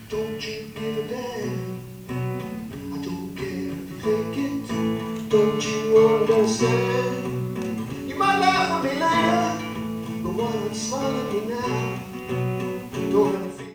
Don't you give a damn. I don't care if you think it. Don't you understand? You might laugh at me later, but why not smile at me now?